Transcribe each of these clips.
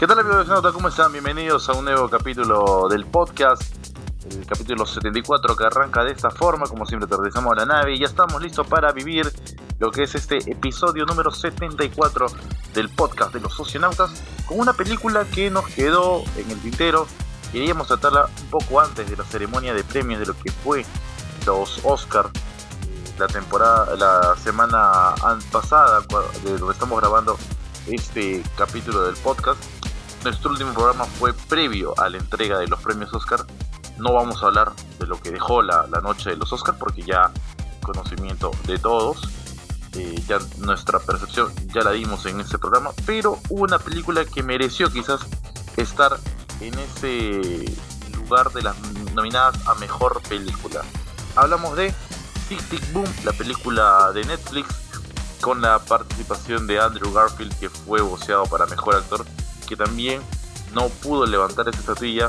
¿Qué tal, amigos de Sonauta? ¿Cómo están? Bienvenidos a un nuevo capítulo del podcast, el capítulo 74, que arranca de esta forma. Como siempre, aterrizamos a la nave y ya estamos listos para vivir lo que es este episodio número 74 del podcast de los Socionautas, con una película que nos quedó en el tintero. Queríamos tratarla un poco antes de la ceremonia de premios de lo que fue los Oscar, la semana pasada, de donde estamos grabando este capítulo del podcast. Nuestro último programa fue previo a la entrega de los premios Oscar. No vamos a hablar de lo que dejó la noche de los Oscar, porque ya conocimiento de todos, ya nuestra percepción ya la dimos en ese programa. Pero hubo una película que mereció quizás estar en ese lugar de las nominadas a mejor película. Hablamos de Tic Tic Boom, la película de Netflix, con la participación de Andrew Garfield, que fue voceado para mejor actor, que también no pudo levantar esa estatuilla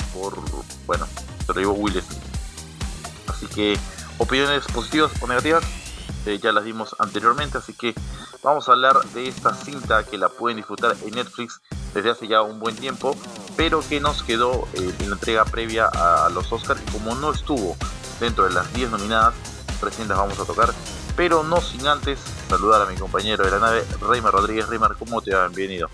se lo llevó Will Smith. Así que opiniones positivas o negativas ya las dimos anteriormente, así que vamos a hablar de esta cinta que la pueden disfrutar en Netflix desde hace ya un buen tiempo, pero que nos quedó en la entrega previa a los Oscars. Como no estuvo dentro de las 10 nominadas, recién las vamos a tocar, pero no sin antes saludar a mi compañero de la nave, Reymar Rodríguez. Reymar, ¿cómo te va? Bienvenido.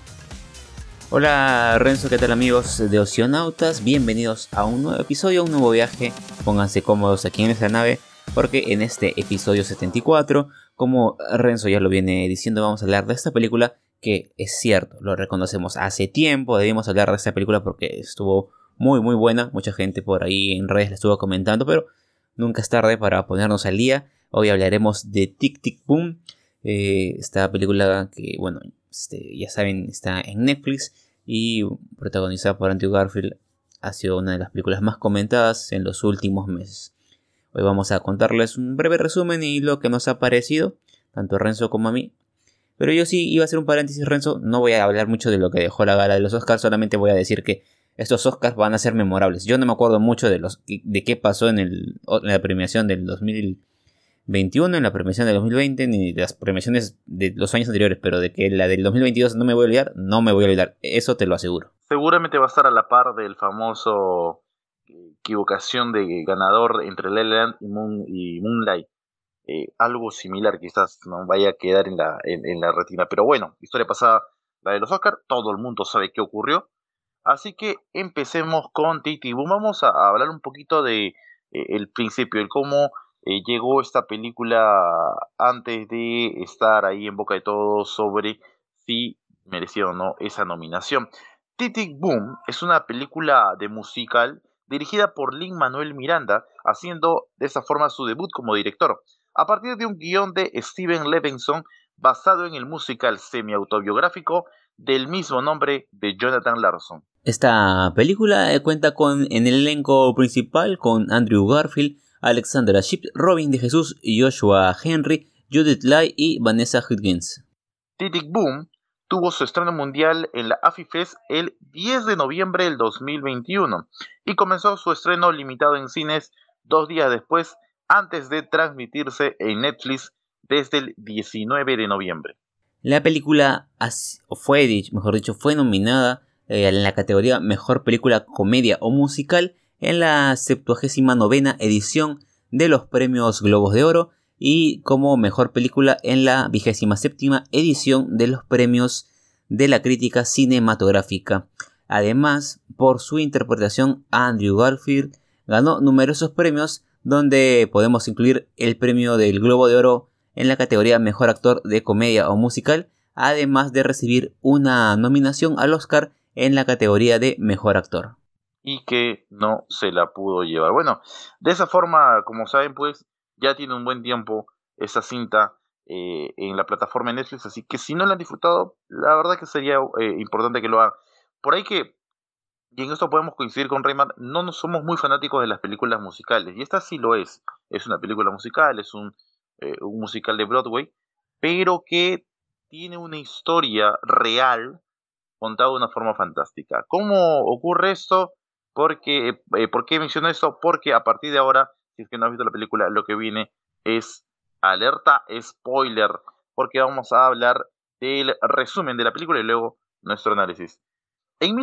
Hola Renzo, ¿qué tal, amigos de Oceanautas? Bienvenidos a un nuevo episodio, un nuevo viaje. Pónganse cómodos aquí en esta nave, porque en este episodio 74, como Renzo ya lo viene diciendo, vamos a hablar de esta película que es cierto, lo reconocemos hace tiempo. Debimos hablar de esta película porque estuvo muy buena. Mucha gente por ahí en redes la estuvo comentando, pero nunca es tarde para ponernos al día. Hoy hablaremos de Tic Tic Boom, esta película que, ya saben, está en Netflix y protagonizada por Andrew Garfield. Ha sido una de las películas más comentadas en los últimos meses. Hoy vamos a contarles un breve resumen y lo que nos ha parecido, tanto a Renzo como a mí. Pero yo sí iba a hacer un paréntesis, Renzo. No voy a hablar mucho de lo que dejó la gala de los Oscars, solamente voy a decir que estos Oscars van a ser memorables. Yo no me acuerdo mucho de qué pasó en la premiación del 2021, en la premiación del 2020, ni de las premiaciones de los años anteriores, pero de que la del 2022 no me voy a olvidar, eso te lo aseguro. Seguramente va a estar a la par del famoso equivocación de ganador entre La La Land y Moonlight. Algo similar quizás no vaya a quedar en la retina. Pero bueno, historia pasada, la de los Oscar, todo el mundo sabe qué ocurrió. Así que empecemos con Titi Boom. Vamos a hablar un poquito de el principio, el cómo llegó esta película antes de estar ahí en boca de todos sobre si merecía o no esa nominación. Tic Boom es una película de musical dirigida por Lin-Manuel Miranda, haciendo de esa forma su debut como director, a partir de un guión de Steven Levinson basado en el musical semi-autobiográfico del mismo nombre de Jonathan Larson. Esta película cuenta en el elenco principal con Andrew Garfield, Alexandra Shipp, Robin de Jesús, Joshua Henry, Judith Lai y Vanessa Hudgens. Tic Boom tuvo su estreno mundial en la AFIFES el 10 de noviembre del 2021 y comenzó su estreno limitado en cines 2 días después, antes de transmitirse en Netflix desde el 19 de noviembre. La película fue nominada en la categoría Mejor Película Comedia o Musical en la 79ª edición de los Premios Globos de Oro y como Mejor Película en la 27ª edición de los Premios de la Crítica Cinematográfica. Además, por su interpretación, Andrew Garfield ganó numerosos premios, donde podemos incluir el premio del Globo de Oro en la categoría Mejor Actor de Comedia o Musical, además de recibir una nominación al Oscar en la categoría de Mejor Actor. Y que no se la pudo llevar. Bueno, de esa forma, como saben, pues ya tiene un buen tiempo esa cinta en la plataforma de Netflix, así que si no la han disfrutado, la verdad que sería importante que lo hagan. Por ahí que, y en esto podemos coincidir con Rayman, no nos somos muy fanáticos de las películas musicales, y esta sí lo es. Es una película musical, es un musical de Broadway, pero que tiene una historia real contada de una forma fantástica. ¿Cómo ocurre esto? ¿Por qué menciono esto? Porque a partir de ahora, si es que no has visto la película, lo que viene es alerta spoiler, porque vamos a hablar del resumen de la película y luego nuestro análisis. En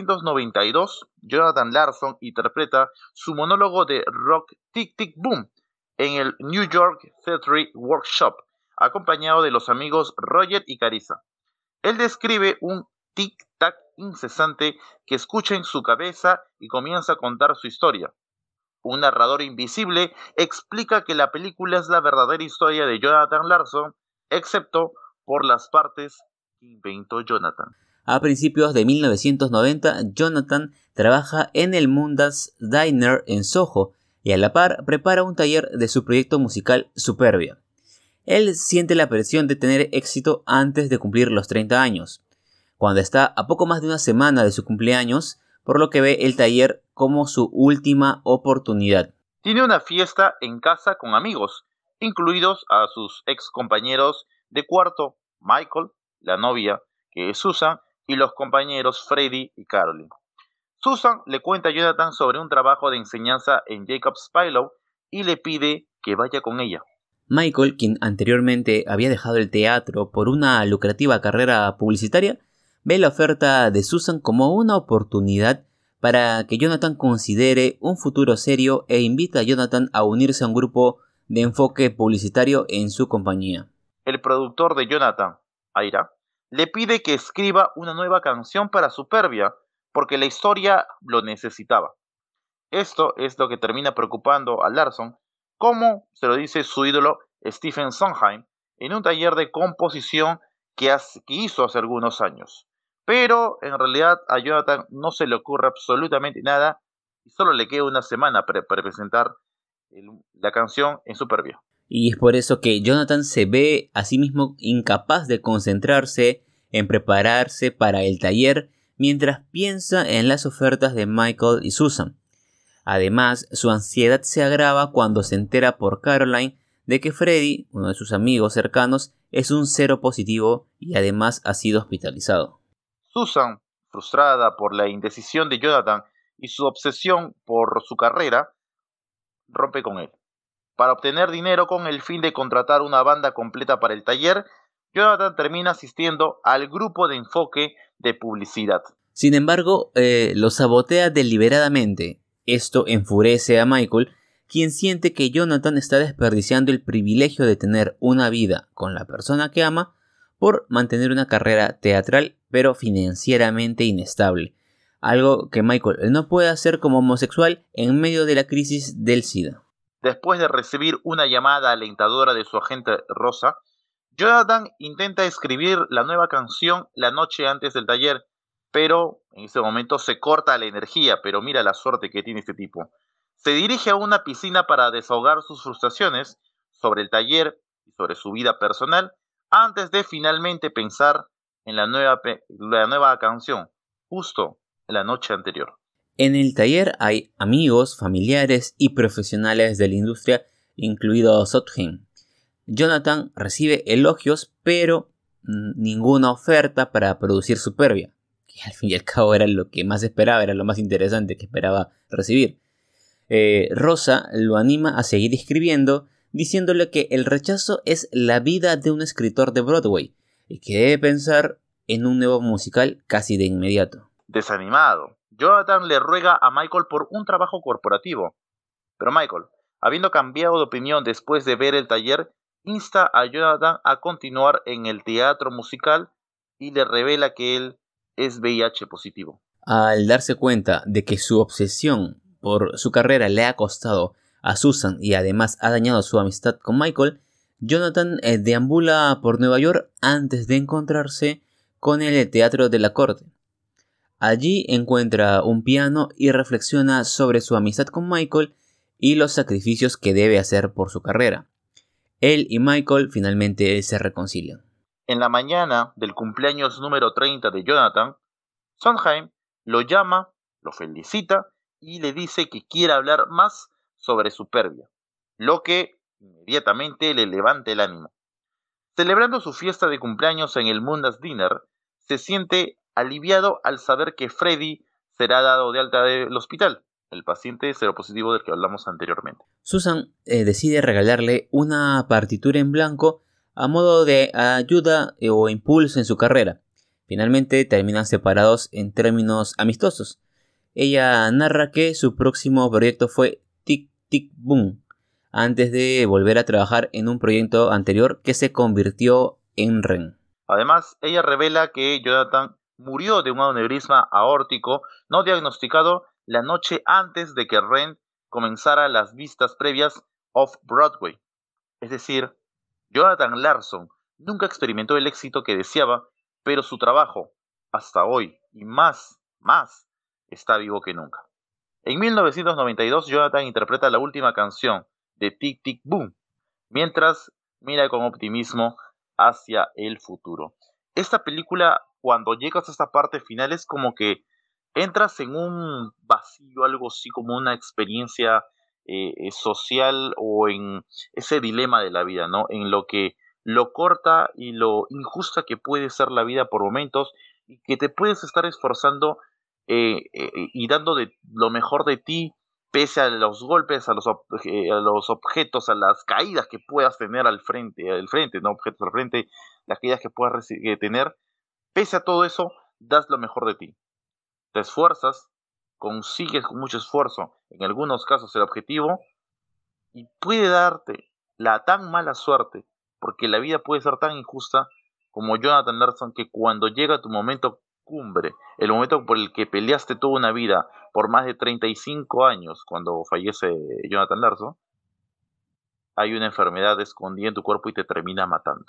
1992, Jonathan Larson interpreta su monólogo de Rock Tic Tic Boom en el New York Theatre Workshop, acompañado de los amigos Roger y Carissa. Él describe un tic-tac incesante que escucha en su cabeza y comienza a contar su historia. Un narrador invisible explica que la película es la verdadera historia de Jonathan Larson, excepto por las partes que inventó Jonathan. A principios de 1990, Jonathan trabaja en el Moondas Diner en Soho y a la par prepara un taller de su proyecto musical Superbia. Él siente la presión de tener éxito antes de cumplir los 30 años, cuando está a poco más de una semana de su cumpleaños, por lo que ve el taller como su última oportunidad. Tiene una fiesta en casa con amigos, incluidos a sus ex compañeros de cuarto, Michael, la novia, que es Susan, y los compañeros Freddy y Caroline. Susan le cuenta a Jonathan sobre un trabajo de enseñanza en Jacob's Pillow y le pide que vaya con ella. Michael, quien anteriormente había dejado el teatro por una lucrativa carrera publicitaria, ve la oferta de Susan como una oportunidad para que Jonathan considere un futuro serio e invita a Jonathan a unirse a un grupo de enfoque publicitario en su compañía. El productor de Jonathan, Ira, le pide que escriba una nueva canción para Superbia, porque la historia lo necesitaba. Esto es lo que termina preocupando a Larson, como se lo dice su ídolo Stephen Sondheim en un taller de composición que hizo hace algunos años. Pero en realidad a Jonathan no se le ocurre absolutamente nada y solo le queda una semana para presentar la canción en Superbia. Y es por eso que Jonathan se ve a sí mismo incapaz de concentrarse en prepararse para el taller mientras piensa en las ofertas de Michael y Susan. Además, su ansiedad se agrava cuando se entera por Caroline de que Freddy, uno de sus amigos cercanos, es un cero positivo y además ha sido hospitalizado. Susan, frustrada por la indecisión de Jonathan y su obsesión por su carrera, rompe con él. Para obtener dinero con el fin de contratar una banda completa para el taller, Jonathan termina asistiendo al grupo de enfoque de publicidad. Sin embargo, lo sabotea deliberadamente. Esto enfurece a Michael, quien siente que Jonathan está desperdiciando el privilegio de tener una vida con la persona que ama por mantener una carrera teatral pero financieramente inestable, algo que Michael no puede hacer como homosexual en medio de la crisis del SIDA. Después de recibir una llamada alentadora de su agente Rosa, Jonathan intenta escribir la nueva canción la noche antes del taller, pero en ese momento se corta la energía, pero mira la suerte que tiene este tipo. Se dirige a una piscina para desahogar sus frustraciones sobre el taller y sobre su vida personal, antes de finalmente pensar en la nueva canción, justo en la noche anterior. En el taller hay amigos, familiares y profesionales de la industria, incluido Sondheim. Jonathan recibe elogios, pero ninguna oferta para producir Superbia, que al fin y al cabo era lo que más esperaba, era lo más interesante que esperaba recibir. Rosa lo anima a seguir escribiendo, diciéndole que el rechazo es la vida de un escritor de Broadway y que debe pensar en un nuevo musical casi de inmediato. Desanimado, Jonathan le ruega a Michael por un trabajo corporativo, pero Michael, habiendo cambiado de opinión después de ver el taller, insta a Jonathan a continuar en el teatro musical y le revela que él es VIH positivo. Al darse cuenta de que su obsesión por su carrera le ha costado a Susan y además ha dañado su amistad con Michael, Jonathan deambula por Nueva York antes de encontrarse con el Teatro de la Corte. Allí encuentra un piano y reflexiona sobre su amistad con Michael y los sacrificios que debe hacer por su carrera. Él y Michael finalmente se reconcilian. En la mañana del cumpleaños número 30 de Jonathan, Sondheim lo llama, lo felicita y le dice que quiere hablar más sobre Superbia, lo que inmediatamente le levanta el ánimo. Celebrando su fiesta de cumpleaños en el Moondas Diner, se siente aliviado al saber que Freddy será dado de alta del hospital, el paciente seropositivo del que hablamos anteriormente. Susan decide regalarle una partitura en blanco a modo de ayuda o impulso en su carrera, Finalmente terminan separados en términos amistosos. Ella narra que su próximo proyecto fue Tic Tic Boom, antes de volver a trabajar en un proyecto anterior que se convirtió en Ren. Además, ella revela que Jonathan murió de un aneurisma aórtico no diagnosticado la noche antes de que Ren comenzara las vistas previas off-Broadway. Es decir, Jonathan Larson nunca experimentó el éxito que deseaba, pero su trabajo, hasta hoy, y más, está vivo que nunca. En 1992, Jonathan interpreta la última canción de Tic Tic Boom, mientras mira con optimismo hacia el futuro. Esta película, cuando llegas a esta parte final, es como que entras en un vacío, algo así como una experiencia social o en ese dilema de la vida, ¿no? En lo que lo corta y lo injusta que puede ser la vida por momentos y que te puedes estar esforzando y dando de lo mejor de ti pese a los golpes, a los objetos, a las caídas que puedas tener al frente, no objetos al frente, las caídas que puedas tener, pese a todo eso, das lo mejor de ti. Te esfuerzas, consigues con mucho esfuerzo, en algunos casos el objetivo, y puede darte la tan mala suerte, porque la vida puede ser tan injusta como Jonathan Larson, que cuando llega tu momento cumbre, el momento por el que peleaste toda una vida por más de 35 años, cuando fallece Jonathan Larson, hay una enfermedad escondida en tu cuerpo y te termina matando.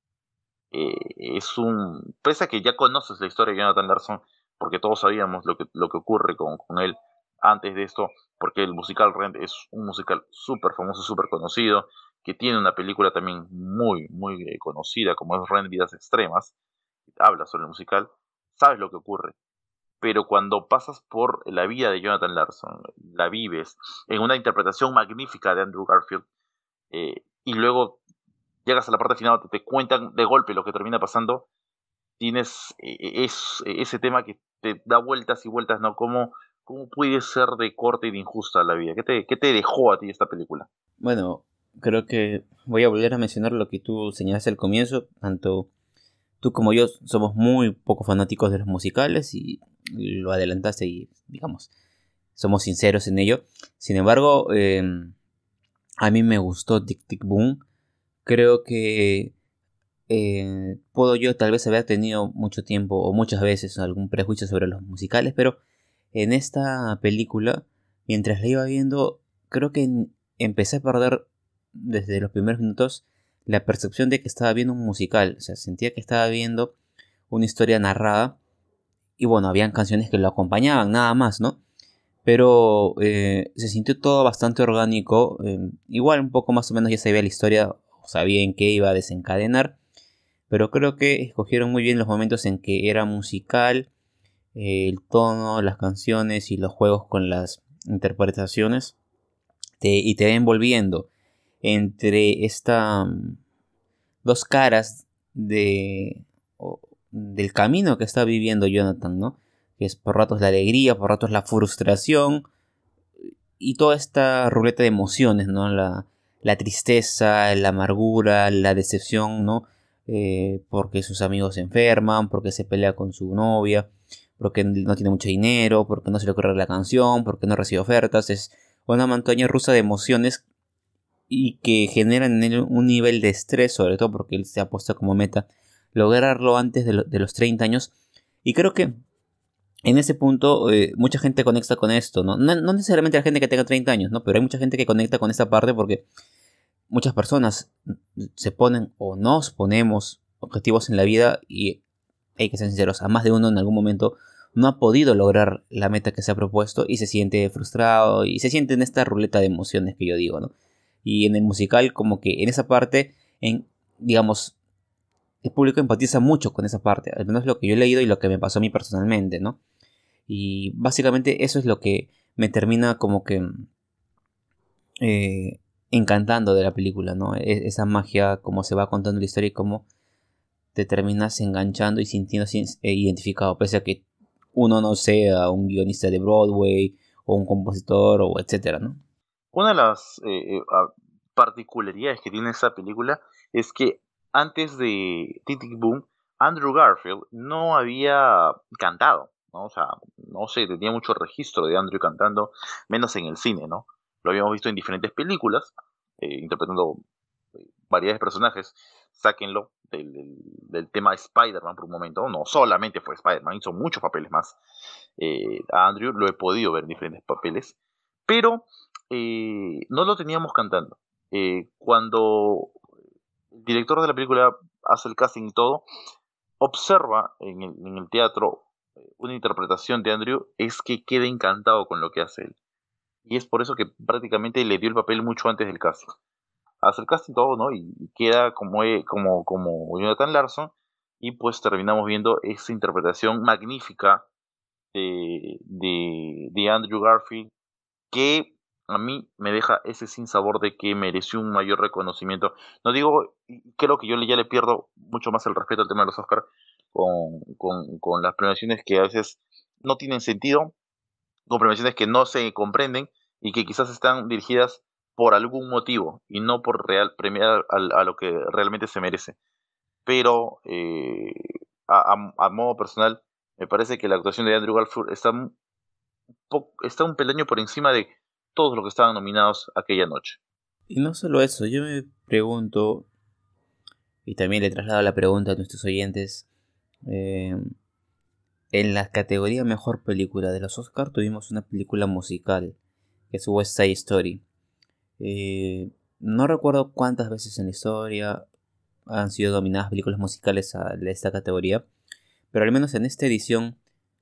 Pese a que ya conoces la historia de Jonathan Larson, porque todos sabíamos lo que ocurre con él antes de esto, porque el musical Rent es un musical súper famoso, súper conocido, que tiene una película también muy conocida, como es Rent Vidas Extremas, habla sobre el musical, sabes lo que ocurre. Pero cuando pasas por la vida de Jonathan Larson, la vives en una interpretación magnífica de Andrew Garfield, y luego llegas a la parte final, te cuentan de golpe lo que termina pasando, tienes ese tema que te da vueltas y vueltas, ¿no? ¿Cómo puede ser de corta y de injusta la vida? ¿Qué te dejó a ti esta película? Bueno, creo que voy a volver a mencionar lo que tú señalaste al comienzo. Tanto tú como yo somos muy poco fanáticos de los musicales y lo adelantaste y, digamos, somos sinceros en ello. Sin embargo, a mí me gustó Tic Tic Boom. Creo que puedo yo tal vez haber tenido mucho tiempo o muchas veces algún prejuicio sobre los musicales, pero en esta película, mientras la iba viendo, creo que empecé a perder desde los primeros minutos la percepción de que estaba viendo un musical. O sea, sentía que estaba viendo una historia narrada y bueno, habían canciones que lo acompañaban, nada más, ¿no? Pero se sintió todo bastante orgánico. Igual un poco más o menos ya sabía la historia, o sabía en qué iba a desencadenar. Pero creo que escogieron muy bien los momentos en que era musical, el tono, las canciones y los juegos con las interpretaciones. Y te va envolviendo entre estas dos caras del camino que está viviendo Jonathan, ¿no? Que es por ratos la alegría, por ratos la frustración y toda esta ruleta de emociones, ¿no? La tristeza, la amargura, la decepción, ¿no? Porque sus amigos se enferman, porque se pelea con su novia, porque no tiene mucho dinero, porque no se le ocurre la canción, porque no recibe ofertas. Es una montaña rusa de emociones y que generan en él un nivel de estrés, sobre todo porque él se ha puesto como meta lograrlo antes de los 30 años. Y creo que en ese punto mucha gente conecta con esto, ¿no? No necesariamente la gente que tenga 30 años, ¿no? Pero hay mucha gente que conecta con esta parte porque muchas personas se ponen o nos ponemos objetivos en la vida y hay que ser sinceros, a más de uno en algún momento no ha podido lograr la meta que se ha propuesto y se siente frustrado y se siente en esta ruleta de emociones que yo digo, ¿no? Y en el musical como que en esa parte, digamos, el público empatiza mucho con esa parte, al menos lo que yo he leído y lo que me pasó a mí personalmente, ¿no? Y básicamente eso es lo que me termina como que encantando de la película, ¿no? Esa magia, cómo se va contando la historia y cómo te terminas enganchando y sintiéndose identificado, pese a que uno no sea un guionista de Broadway o un compositor o etcétera, ¿no? Una de las particularidades que tiene esa película es que antes de Tic Tic Boom Andrew Garfield no había cantado, ¿no? O sea, no se tenía mucho registro de Andrew cantando, menos en el cine, ¿no? Lo habíamos visto en diferentes películas, interpretando variedades de personajes. Sáquenlo del tema de Spider-Man por un momento. No solamente fue Spider-Man, hizo muchos papeles más. A Andrew lo he podido ver en diferentes papeles, pero no lo teníamos cantando. Cuando el director de la película hace el casting y todo, observa en el teatro una interpretación de Andrew, es que queda encantado con lo que hace él. Y es por eso que prácticamente le dio el papel mucho antes del casting. Hace el casting todo, ¿no? Y queda como Jonathan Larson, y pues terminamos viendo esa interpretación magnífica de Andrew Garfield, que a mí me deja ese sinsabor de que mereció un mayor reconocimiento. No digo, creo que ya le pierdo mucho más el respeto al tema de los Oscars con las premiaciones que a veces no tienen sentido, con premiaciones que no se comprenden y que quizás están dirigidas por algún motivo y no por premiar a lo que realmente se merece. Pero a modo personal, me parece que la actuación de Andrew Garfield está un peldaño por encima de todos los que estaban nominados aquella noche. Y no solo eso, yo me pregunto, y también le traslado la pregunta a nuestros oyentes, en la categoría Mejor Película de los Oscars tuvimos una película musical, que es West Side Story. No recuerdo cuántas veces en la historia han sido nominadas películas musicales a esta categoría, pero al menos en esta edición,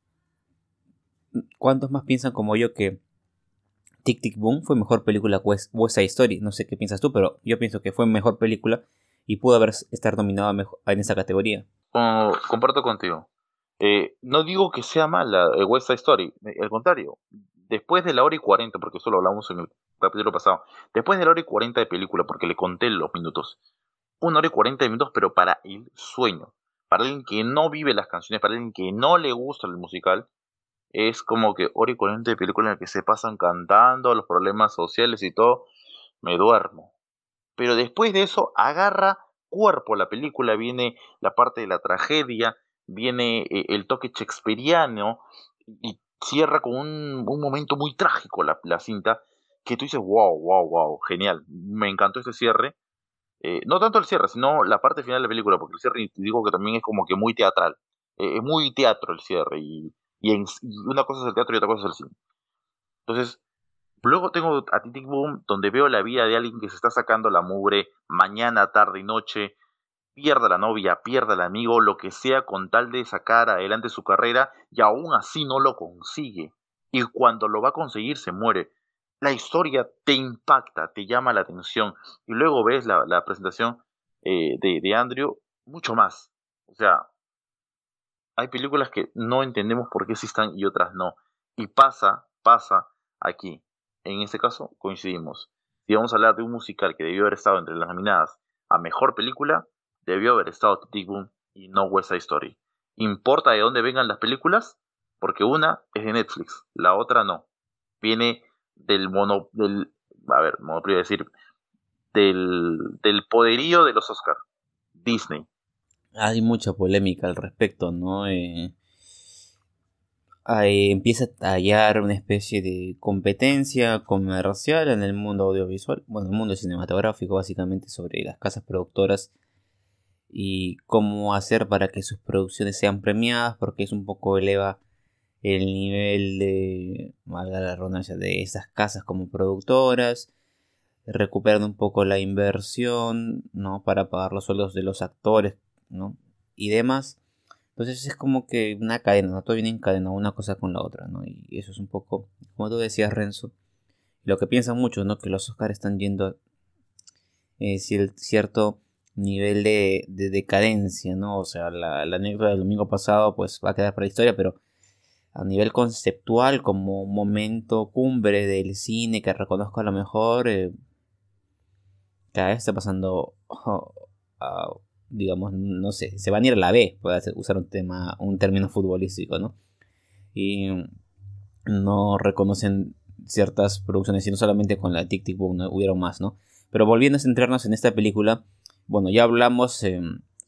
¿cuántos más piensan como yo que Tic Tic Boom fue mejor película que West Side Story? No sé qué piensas tú, pero yo pienso que fue mejor película y pudo estar nominada en esa categoría. Comparto contigo. No digo que sea mala West Side Story, al contrario, después de la hora y 40, porque eso lo hablamos en el capítulo pasado, después de la hora y 40 de película, porque le conté los minutos, 1 hora y 40 minutos, pero para el sueño, para alguien que no vive las canciones, para alguien que no le gusta el musical, es como que 1 hora y 40 de película en la que se pasan cantando los problemas sociales y todo, me duermo. Pero después de eso agarra cuerpo la película, viene la parte de la tragedia, viene el toque shakespeariano y cierra con un momento muy trágico la cinta, que tú dices, wow, wow, wow, genial, me encantó ese cierre. No tanto el cierre, sino la parte final de la película, porque el cierre digo que también es como que muy teatral. Es muy teatro el cierre, y una cosa es el teatro y otra cosa es el cine. Entonces, luego tengo a Tic Boom, donde veo la vida de alguien que se está sacando la mugre mañana, tarde y noche, pierda la novia, pierda el amigo, lo que sea, con tal de sacar adelante su carrera, y aún así no lo consigue. Y cuando lo va a conseguir, se muere. La historia te impacta, te llama la atención, y luego ves la presentación de Andrew, mucho más. O sea, hay películas que no entendemos por qué sí están y otras no. Y pasa aquí. En este caso, coincidimos. Si vamos a hablar de un musical que debió haber estado entre las nominadas a mejor película, debió haber estado Tic Boom y no West Side Story. ¿Importa de dónde vengan las películas? Porque una es de Netflix, la otra no. Viene monopolio decir, del poderío de los Oscars. Disney. Hay mucha polémica al respecto, ¿no? Empieza a hallar una especie de competencia comercial en el mundo audiovisual, bueno, en el mundo cinematográfico básicamente, sobre las casas productoras y cómo hacer para que sus producciones sean premiadas, porque eso un poco eleva el nivel de, valga la redundancia, de esas casas como productoras, recuperan un poco la inversión, ¿no? Para pagar los sueldos de los actores, ¿no? Y demás. Entonces es como que una cadena, ¿no? Todo viene en cadena, una cosa con la otra, ¿no? Y eso es un poco, como tú decías, Renzo, lo que piensan muchos, ¿no? Que los Oscars están yendo a cierto nivel de decadencia, ¿no? O sea, la anécdota del domingo pasado pues va a quedar para la historia, pero a nivel conceptual, como momento cumbre del cine que reconozco a lo mejor, cada vez está pasando, digamos, no sé, se van a ir a la B, puede usar un término futbolístico, ¿no? Y no reconocen ciertas producciones, y no solamente con la Tic Tic Boom, ¿no? Hubieron más, ¿no? Pero volviendo a centrarnos en esta película, bueno, ya hablamos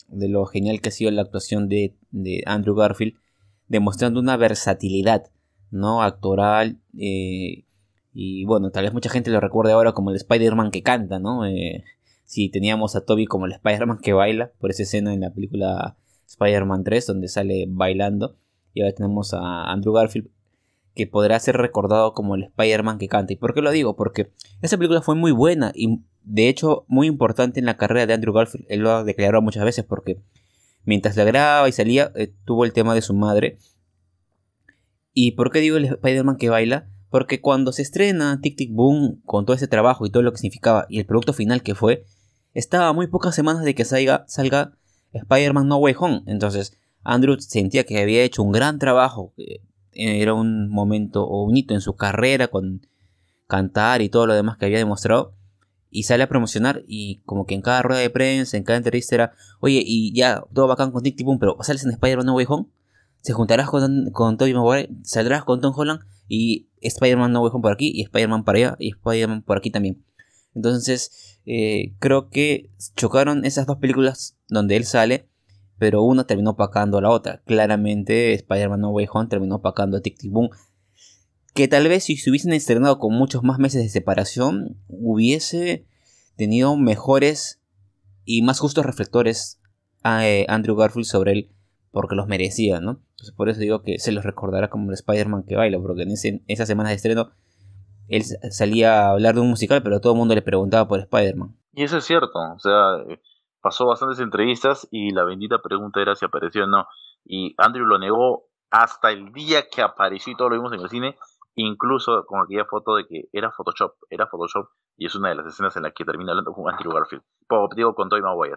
de lo genial que ha sido la actuación de Andrew Garfield, demostrando una versatilidad, ¿no? Actoral, y bueno, tal vez mucha gente lo recuerde ahora como el Spider-Man que canta, ¿no? Si teníamos a Tobey como el Spider-Man que baila, por esa escena en la película Spider-Man 3, donde sale bailando, y ahora tenemos a Andrew Garfield, que podrá ser recordado como el Spider-Man que canta. ¿Y por qué lo digo? Porque esa película fue muy buena y de hecho muy importante en la carrera de Andrew Garfield. Él lo ha declarado muchas veces porque mientras la grababa y salía, tuvo el tema de su madre. ¿Y por qué digo el Spider-Man que baila? Porque cuando se estrena Tic Tic Boom, con todo ese trabajo y todo lo que significaba, y el producto final que fue, estaba a muy pocas semanas de que salga Spider-Man No Way Home. Entonces Andrew sentía que había hecho un gran trabajo, que era un momento o un hito en su carrera con cantar y todo lo demás que había demostrado, y sale a promocionar, y como que en cada rueda de prensa, en cada entrevista era, oye, y ya, todo bacán con Tic Tic Boom, pero sales en Spider-Man No Way Home, se juntarás con Tobey Maguire, saldrás con Tom Holland, y Spider-Man No Way Home por aquí, y Spider-Man para allá, y Spider-Man por aquí también. Entonces, creo que chocaron esas dos películas donde él sale, pero una terminó opacando a la otra. Claramente, Spider-Man No Way Home terminó opacando a Tic Tic Boom, que tal vez si se hubiesen estrenado con muchos más meses de separación, hubiese tenido mejores y más justos reflectores a Andrew Garfield sobre él, porque los merecía, ¿no? Entonces, por eso digo que se los recordará como el Spider-Man que baila, porque en esas semanas de estreno él salía a hablar de un musical, pero todo el mundo le preguntaba por Spider-Man. Y eso es cierto, o sea, pasó bastantes entrevistas y la bendita pregunta era si apareció o no. Y Andrew lo negó hasta el día que apareció y todo lo vimos en el cine, incluso con aquella foto de que era Photoshop, y es una de las escenas en la que termina hablando con Andrew Garfield, digo, con Tobey Maguire.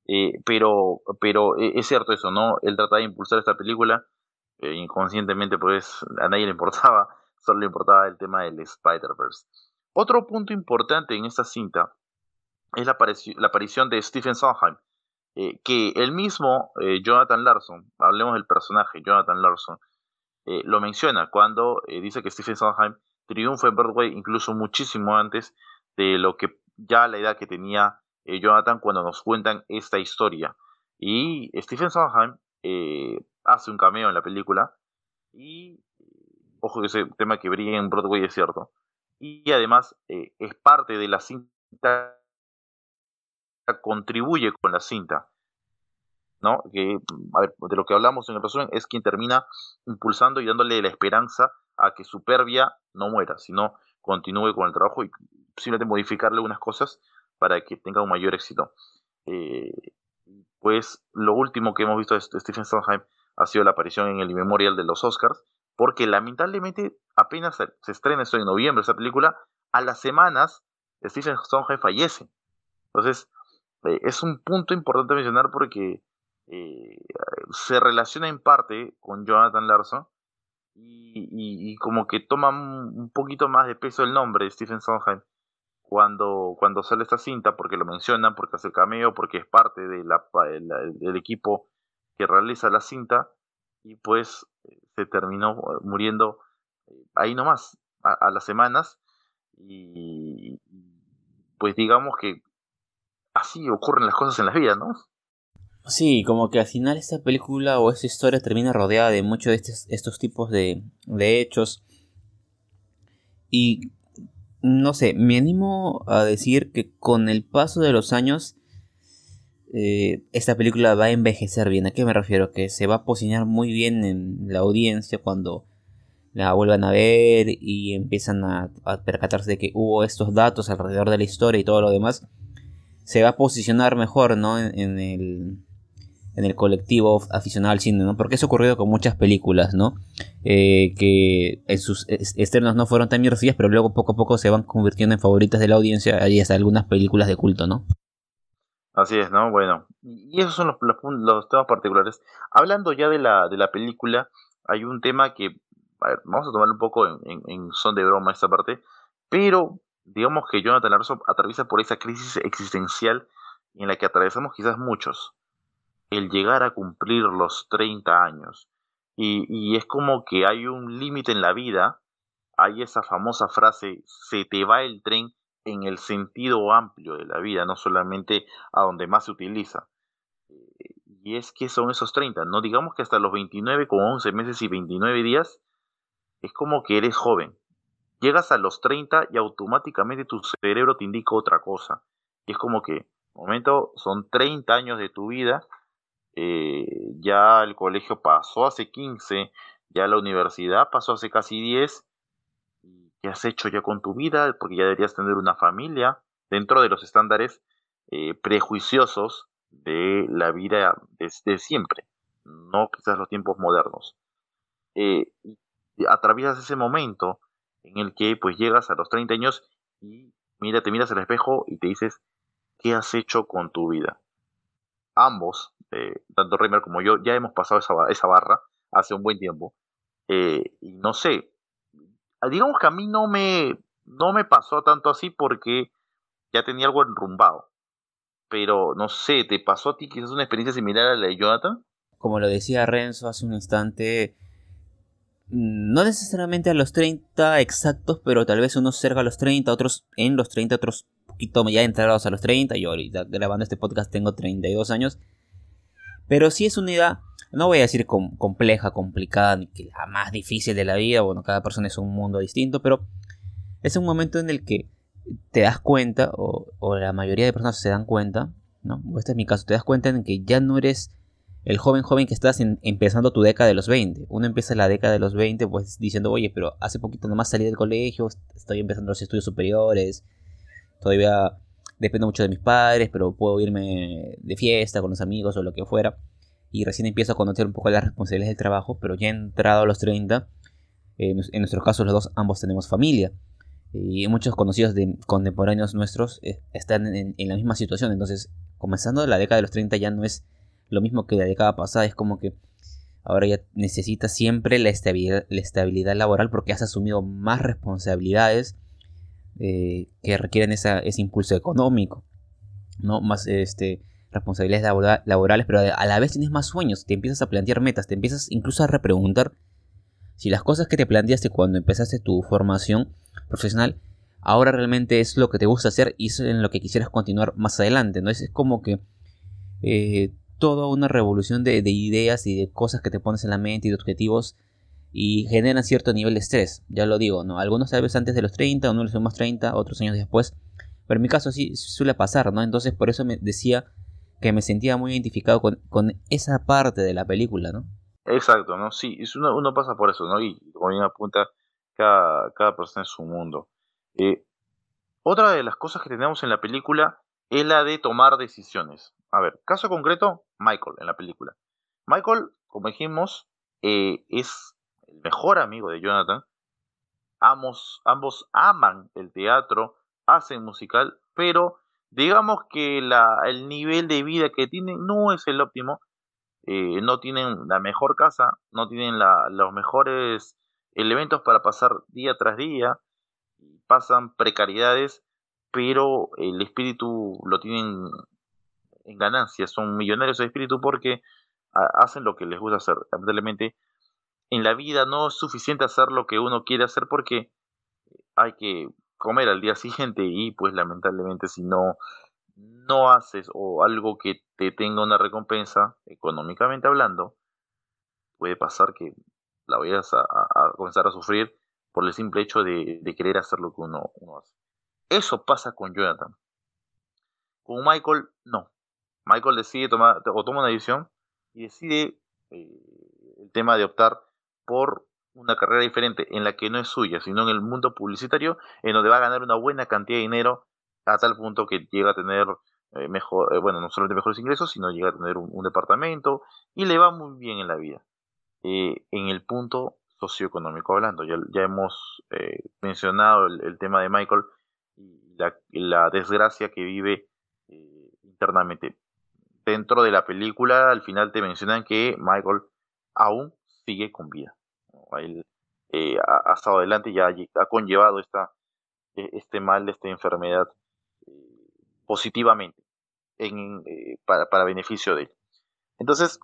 Pero es cierto eso, ¿no? Él trataba de impulsar esta película, inconscientemente pues a nadie le importaba, solo le importaba el tema del Spider-Verse. Otro punto importante en esta cinta es la aparición de Stephen Sondheim, que el mismo Jonathan Larson, hablemos del personaje Jonathan Larson, lo menciona cuando dice que Stephen Sondheim triunfa en Broadway incluso muchísimo antes de lo que ya la edad que tenía Jonathan cuando nos cuentan esta historia. Y Stephen Sondheim hace un cameo en la película y, ojo que ese tema que brilla en Broadway es cierto, y además es parte de la cinta, contribuye con la cinta, ¿no? Que, a ver, de lo que hablamos en el resumen, es quien termina impulsando y dándole la esperanza a que Superbia no muera, sino continúe con el trabajo y simplemente modificarle unas cosas para que tenga un mayor éxito. Eh, pues lo último que hemos visto de Stephen Sondheim ha sido la aparición en el Memorial de los Oscars, porque lamentablemente apenas se estrena esto en noviembre, esa película, a las semanas Stephen Sondheim fallece. Entonces, es un punto importante mencionar porque eh, se relaciona en parte con Jonathan Larson y como que toma un poquito más de peso el nombre de Stephen Sondheim cuando sale esta cinta, porque lo mencionan, porque hace cameo, porque es parte del equipo que realiza la cinta, y pues se terminó muriendo ahí nomás, a las semanas, y pues digamos que así ocurren las cosas en la vida, ¿no? Sí, como que al final esta película o esta historia termina rodeada de muchos de estos tipos de hechos. Y no sé, me animo a decir que con el paso de los años esta película va a envejecer bien. ¿A qué me refiero? Que se va a posicionar muy bien en la audiencia cuando la vuelvan a ver y empiezan a percatarse de que hubo estos datos alrededor de la historia y todo lo demás. Se va a posicionar mejor, ¿no? En el colectivo aficionado al cine, ¿no? Porque eso ha ocurrido con muchas películas, ¿no? Que en sus estrenos no fueron tan bien recibidas, pero luego poco a poco se van convirtiendo en favoritas de la audiencia. Hay hasta algunas películas de culto, ¿no? Así es, ¿no? Bueno, y esos son los temas particulares. Hablando ya de la película, hay un tema que, a ver, vamos a tomarlo un poco en son de broma esta parte, pero digamos que Jonathan Larson atraviesa por esa crisis existencial en la que atravesamos quizás muchos, el llegar a cumplir los 30 años. Y es como que hay un límite en la vida, hay esa famosa frase, se te va el tren en el sentido amplio de la vida, no solamente a donde más se utiliza. Y es que son esos 30, no digamos que hasta los 29 con 11 meses y 29 días, es como que eres joven. Llegas a los 30 y automáticamente tu cerebro te indica otra cosa. Y es como que, momento, son 30 años de tu vida, ya el colegio pasó hace 15, ya la universidad pasó hace casi 10. ¿Qué has hecho ya con tu vida? Porque ya deberías tener una familia dentro de los estándares prejuiciosos de la vida desde siempre, no quizás los tiempos modernos. Y atraviesas ese momento en el que pues llegas a los 30 años y mira, te miras al espejo y te dices, ¿qué has hecho con tu vida? Ambos, tanto Reimer como yo, ya hemos pasado esa barra hace un buen tiempo. Y no sé, digamos que a mí no me pasó tanto así porque ya tenía algo enrumbado. Pero no sé, ¿te pasó a ti quizás una experiencia similar a la de Jonathan? Como lo decía Renzo hace un instante, no necesariamente a los 30 exactos, pero tal vez unos cerca a los 30, otros en los 30, otros poquito ya entrados a los 30. Yo ahorita grabando este podcast tengo 32 años. Pero sí es una edad, no voy a decir compleja, complicada, ni que la más difícil de la vida. Bueno, cada persona es un mundo distinto, pero es un momento en el que te das cuenta, o la mayoría de personas se dan cuenta, ¿no? O este es mi caso, te das cuenta en que ya no eres el joven que estás empezando tu década de los 20. Uno empieza la década de los 20 pues diciendo, oye, pero hace poquito nomás salí del colegio, estoy empezando los estudios superiores, todavía dependo mucho de mis padres, pero puedo irme de fiesta con los amigos o lo que fuera. Y recién empiezo a conocer un poco las responsabilidades del trabajo, pero ya he entrado a los 30. En nuestros casos los dos, ambos tenemos familia. Y muchos conocidos contemporáneos nuestros están en la misma situación. Entonces, comenzando la década de los 30 ya no es lo mismo que la década pasada. Es como que ahora ya necesitas siempre la estabilidad laboral porque has asumido más responsabilidades que requieren ese impulso económico, ¿no? Más responsabilidades laborales, pero a la vez tienes más sueños, te empiezas a plantear metas, te empiezas incluso a repreguntar si las cosas que te planteaste cuando empezaste tu formación profesional ahora realmente es lo que te gusta hacer y es en lo que quisieras continuar más adelante, ¿no? Es como que toda una revolución de ideas y de cosas que te pones en la mente y de objetivos y generan cierto nivel de estrés, ya lo digo, ¿no? Algunos tal vez antes de los 30, unos más 30, otros años después, pero en mi caso sí suele pasar, ¿no? Entonces por eso me decía que me sentía muy identificado con esa parte de la película, ¿no? Exacto, ¿no? Sí, uno pasa por eso, ¿no? Y como bien apunta, cada persona es su mundo. Eh, Otra de las cosas que tenemos en la película es la de tomar decisiones. A ver, caso concreto, Michael en la película. Michael, como dijimos, es el mejor amigo de Jonathan. Ambos aman el teatro, hacen musical, pero digamos que el nivel de vida que tienen no es el óptimo. No tienen la mejor casa, no tienen los mejores elementos para pasar día tras día, pasan precariedades, pero el espíritu lo tienen en ganancia, son millonarios de espíritu porque hacen lo que les gusta hacer. Lamentablemente, en la vida no es suficiente hacer lo que uno quiere hacer porque hay que comer al día siguiente y pues lamentablemente si no haces o algo que te tenga una recompensa económicamente hablando, puede pasar que la vayas a comenzar a sufrir por el simple hecho de querer hacer lo que uno hace. Eso pasa con Jonathan. Con Michael, no. Michael decide toma una decisión y decide el tema de optar por una carrera diferente en la que no es suya, sino en el mundo publicitario, en donde va a ganar una buena cantidad de dinero a tal punto que llega a tener bueno, no solamente mejores ingresos, sino llega a tener un departamento y le va muy bien en la vida. En el punto socioeconómico hablando. Ya hemos mencionado el tema de Michael y la desgracia que vive internamente. Dentro de la película, al final te mencionan que Michael aún sigue con vida, ¿no? Él ha estado adelante y ya ha conllevado este mal, esta enfermedad eh, positivamente, para beneficio de él. Entonces,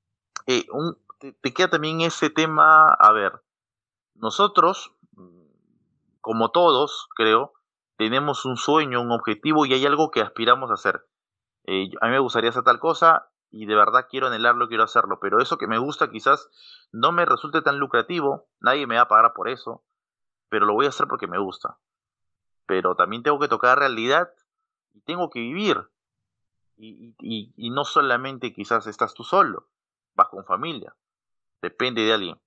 te queda también ese tema, a ver, nosotros, como todos, creo, tenemos un sueño, un objetivo y hay algo que aspiramos a hacer. A mí me gustaría hacer tal cosa y de verdad quiero anhelarlo, quiero hacerlo, pero eso que me gusta quizás no me resulte tan lucrativo, nadie me va a pagar por eso, pero lo voy a hacer porque me gusta. Pero también tengo que tocar realidad y tengo que vivir. Y no solamente quizás estás tú solo, vas con familia, depende de alguien.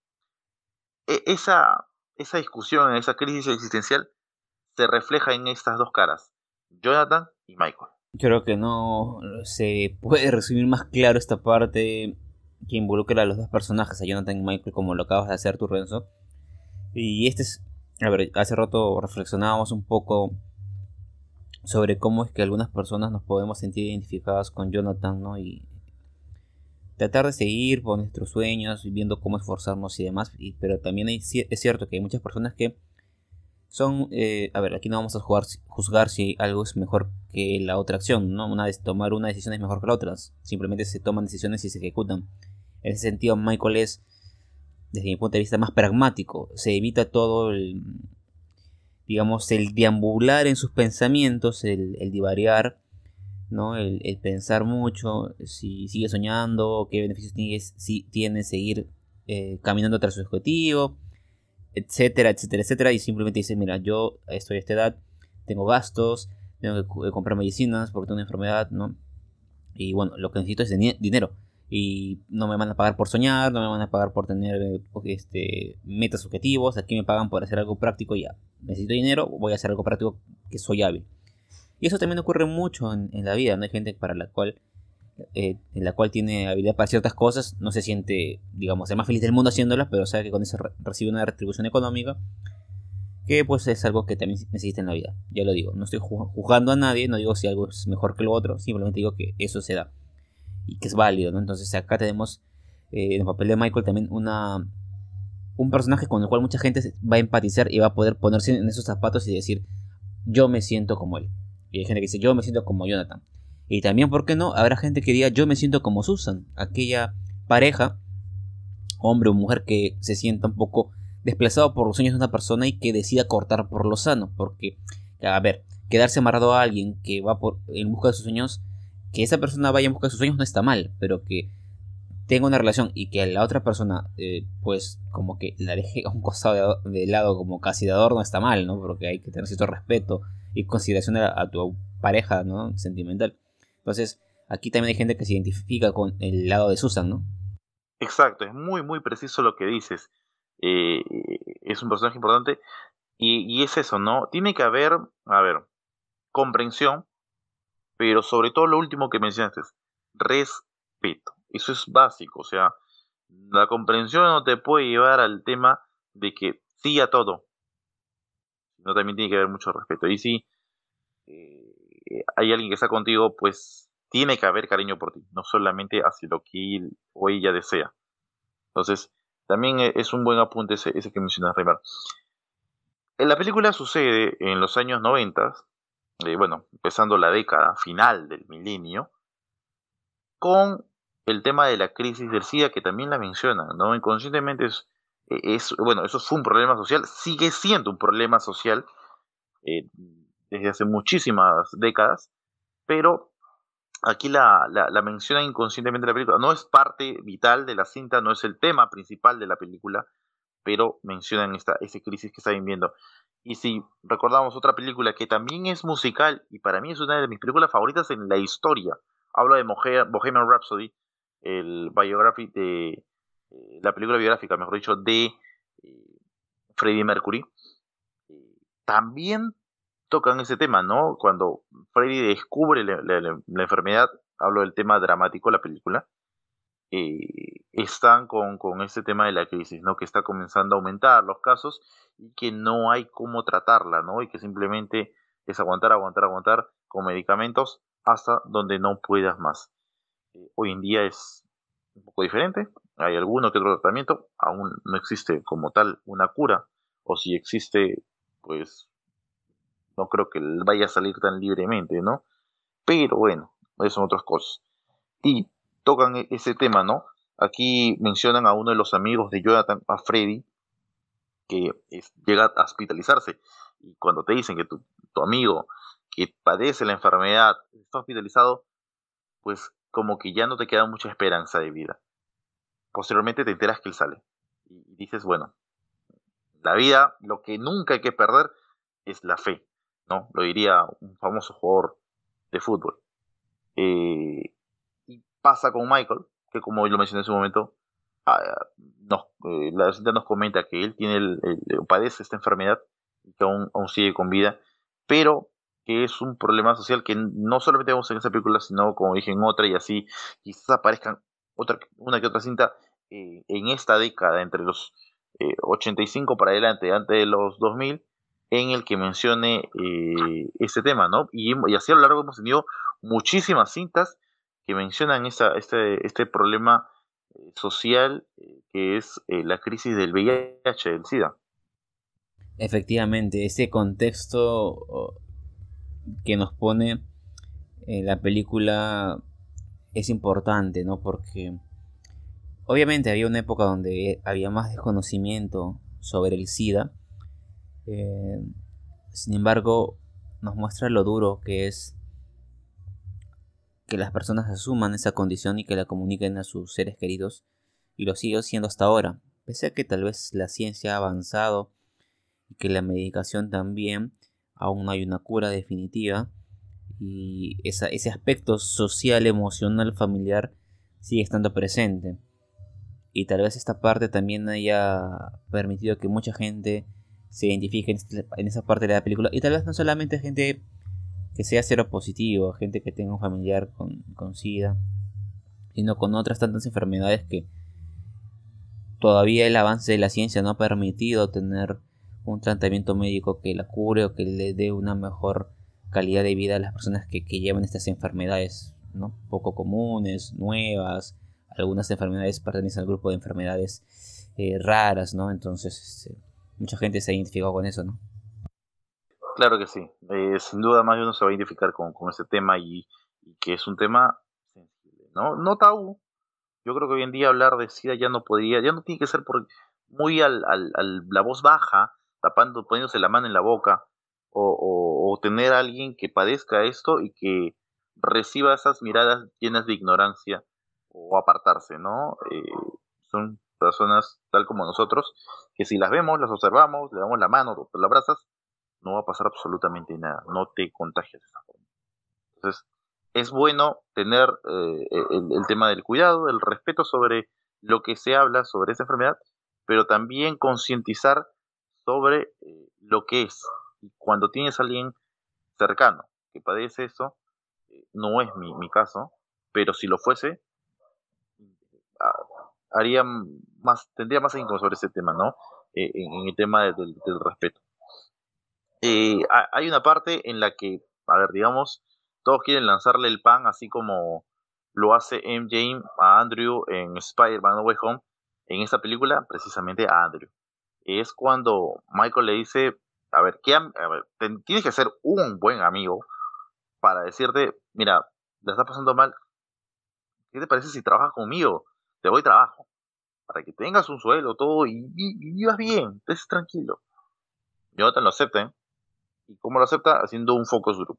Esa, esa discusión, esa crisis existencial se refleja en estas dos caras, Jonathan y Michael. Creo que no se puede resumir más claro esta parte que involucra a los dos personajes, a Jonathan y Michael, como lo acabas de hacer tú, Renzo. Y este es, a ver, hace rato reflexionábamos un poco sobre cómo es que algunas personas nos podemos sentir identificadas con Jonathan, ¿no? Y tratar de seguir por nuestros sueños, viendo cómo esforzarnos y demás. Pero también es cierto que hay muchas personas que son, a ver, aquí no vamos a juzgar si algo es mejor que la otra acción, ¿no? Tomar una decisión es mejor que la otra. Simplemente se toman decisiones y se ejecutan. En ese sentido, Michael es, desde mi punto de vista, más pragmático. Se evita todo el, digamos, el deambular en sus pensamientos, el divariar, ¿no? El pensar mucho, si sigue soñando, qué beneficios tiene, si tiene seguir caminando tras su objetivo, etcétera, etcétera, etcétera, y simplemente dice, mira, yo estoy a esta edad, tengo gastos, tengo que comprar medicinas porque tengo una enfermedad, ¿no? Y bueno, lo que necesito es dinero. Y no me van a pagar por soñar, no me van a pagar por tener metas, objetivos. Aquí me pagan por hacer algo práctico, ya. Necesito dinero, voy a hacer algo práctico que soy hábil. Y eso también ocurre mucho en la vida, ¿no? Hay gente para la cual, en la cual tiene habilidad para ciertas cosas, no se siente, digamos, el más feliz del mundo haciéndolas, pero sabe que con eso recibe una retribución económica, que pues es algo que también necesita en la vida. Ya lo digo, no estoy juzgando a nadie, no digo si algo es mejor que lo otro, simplemente digo que eso se da y que es válido, ¿no? Entonces acá tenemos en el papel de Michael también un personaje con el cual mucha gente va a empatizar y va a poder ponerse en esos zapatos y decir, yo me siento como él. Y hay gente que dice, yo me siento como Jonathan. Y también, ¿por qué no? Habrá gente que diga, yo me siento como Susan, aquella pareja, hombre o mujer, que se sienta un poco desplazado por los sueños de una persona y que decida cortar por lo sano. Porque, a ver, quedarse amarrado a alguien que va en busca de sus sueños, que esa persona vaya en busca de sus sueños no está mal, pero que tenga una relación y que la otra persona, pues, como que la deje a un costado de lado, como casi de adorno, está mal, ¿no? Porque hay que tener cierto respeto y consideración a tu pareja, ¿no? Sentimental. Entonces, aquí también hay gente que se identifica con el lado de Susan, ¿no? Exacto, es muy, muy preciso lo que dices. Eh, es un personaje importante y es eso, ¿no? Tiene que haber, a ver, comprensión, pero sobre todo lo último que mencionaste, respeto. Eso es básico, o sea, la comprensión no te puede llevar al tema de que sí a todo, sino también tiene que haber mucho respeto. Y si hay alguien que está contigo, pues tiene que haber cariño por ti, no solamente hacia lo que él o ella desea. Entonces, también es un buen apunte ese que mencionas, Raymar. En la película sucede en los años 90, bueno, empezando la década final del milenio, con el tema de la crisis del SIDA, que también la menciona, ¿no? Inconscientemente bueno, eso fue un problema social, sigue siendo un problema social eh, desde hace muchísimas décadas, pero aquí la menciona inconscientemente la película. No es parte vital de la cinta, no es el tema principal de la película, pero mencionan esa crisis que está viviendo. Y si recordamos otra película que también es musical, y para mí es una de mis películas favoritas en la historia, hablo de Bohemian Rhapsody, la película biográfica, mejor dicho, de Freddie Mercury, también tocan ese tema, ¿no? Cuando Freddie descubre la enfermedad, hablo del tema dramático de la película, están con este tema de la crisis, ¿no? Que está comenzando a aumentar los casos y que no hay cómo tratarla, ¿no? Y que simplemente es aguantar, aguantar, aguantar con medicamentos hasta donde no puedas más. Hoy en día es un poco diferente, hay alguno que otro tratamiento, aún no existe como tal una cura, o si existe, pues no creo que vaya a salir tan libremente, ¿no? Pero bueno, esas son otras cosas. Y tocan ese tema, ¿no? Aquí mencionan a uno de los amigos de Jonathan, a Freddy, que llega a hospitalizarse. Y cuando te dicen que tu amigo que padece la enfermedad está hospitalizado, pues como que ya no te queda mucha esperanza de vida. Posteriormente te enteras que él sale. Y dices, bueno, la vida, lo que nunca hay que perder es la fe, ¿no? Lo diría un famoso jugador de fútbol. Eh, y pasa con Michael, que como lo mencioné en su momento, ah, la cinta nos comenta que él tiene padece esta enfermedad y que aún sigue con vida, pero que es un problema social que no solamente vemos en esa película, sino como dije en otra y así, quizás aparezcan una que otra cinta en esta década, entre los 85 para adelante, antes de los 2000, en el que mencione este tema, ¿no? Y así a lo largo hemos tenido muchísimas cintas que mencionan este problema social que es la crisis del VIH, del SIDA. Efectivamente, ese contexto que nos pone la película es importante, ¿no? Porque obviamente había una época donde había más desconocimiento sobre el SIDA. eh, Sin embargo, nos muestra lo duro que es que las personas asuman esa condición y que la comuniquen a sus seres queridos, y lo sigue siendo hasta ahora. Pese a que tal vez la ciencia ha avanzado y que la medicación también, aún no hay una cura definitiva, y ese aspecto social, emocional, familiar sigue estando presente. Y tal vez esta parte también haya permitido que mucha gente se identifique en esa parte de la película, y tal vez no solamente gente que sea seropositivo, gente que tenga un familiar con SIDA, sino con otras tantas enfermedades que todavía el avance de la ciencia no ha permitido tener un tratamiento médico que la cure o que le dé una mejor calidad de vida a las personas que llevan estas enfermedades, ¿no? Poco comunes, nuevas. Algunas enfermedades pertenecen al grupo de enfermedades raras, ¿no? Entonces, mucha gente se ha identificado con eso, ¿no? Claro que sí, sin duda más de uno se va a identificar con este tema y que es un tema sensible, ¿no? No tabú. Yo creo que hoy en día hablar de SIDA ya no tiene que ser muy la voz baja, poniéndose la mano en la boca, o tener a alguien que padezca esto y que reciba esas miradas llenas de ignorancia o apartarse, ¿no? Son personas tal como nosotros, que si las vemos, las observamos, le damos la mano, la abrazas, no va a pasar absolutamente nada, no te contagias de esa forma. Entonces, es bueno tener el tema del cuidado, del respeto sobre lo que se habla sobre esa enfermedad, pero también concientizar sobre lo que es. Y cuando tienes a alguien cercano que padece eso, no es mi caso, pero si lo fuese, haría tendría más info sobre ese tema, ¿no? En el tema del respeto. Hay una parte en la que, a ver, digamos, todos quieren lanzarle el pan, así como lo hace MJ a Andrew en Spider-Man No Way Home. En esta película, precisamente a Andrew. Es cuando Michael le dice, a ver, tienes que ser un buen amigo para decirte, mira, la estás pasando mal, ¿qué te parece si trabajas conmigo? Te doy trabajo, para que tengas un sueldo, todo, y vivas bien, estés tranquilo. Jonathan lo acepta, ¿eh? ¿Y cómo lo acepta? Haciendo un focus group.